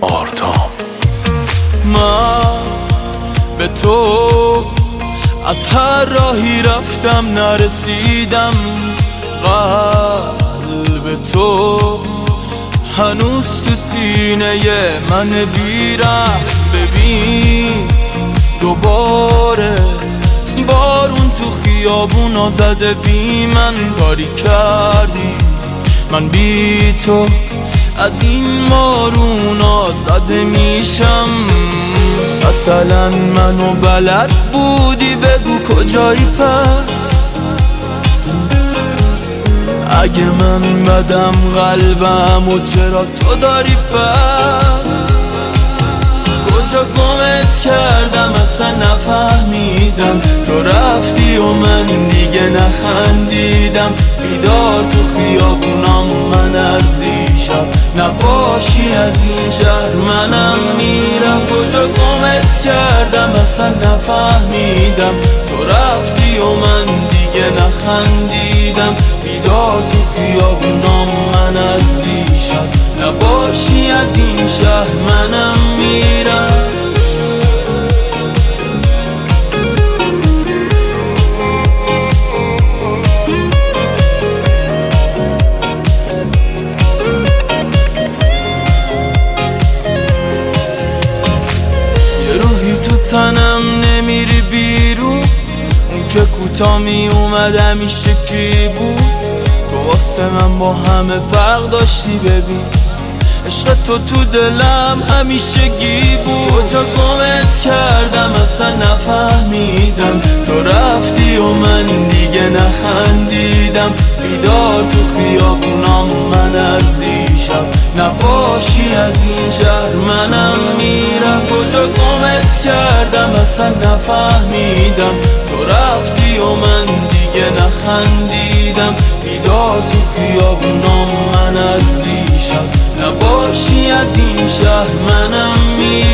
آرتام. من به تو از هر راهی رفتم نرسیدم، قلب تو هنوز تو سینه من بیره. ببین دوباره بارون تو خیابونا زده بی من، کاری کردی من بی تو از این بارونا زده میشم. مثلا منو بلد بودی بگو کجایی پس، اگه من بدم قلبم و چرا تو داری پس. کجا گمت کردم اصلا نفهمیدم، تو رفتی و من دیگه نخندیدم. بیدار تو خیابونام من از دیشب، نباشی از این شهر منم میرم. کجا گمت کردم اصلا نفهمیدم، تو رفتی و من دیگه نخندیدم. بیدار تو خیابونام من از دیشب، نباشی از این شهر منم میرم. یه روحی تو تنم نمیری بیرون، اون که کوتا می اومد همیشه کی بود. تو واسه من با همه فرق داشتی ببین، عشق تو دلم همیشه گی بود. کجا گمت کردم اصلا نفهمیدم، تو رفتی و من دیگه نخندیدم. بیدار تو خیابونام من از دیشب، نباشی از این شهر منم میرم. کجا گمت کردم اصلا نفهمیدم، تو رفتی و من دیگه نخندیدم. بیدار تو خیابونام من از دیشب، نباشی از این شهر منم میرم.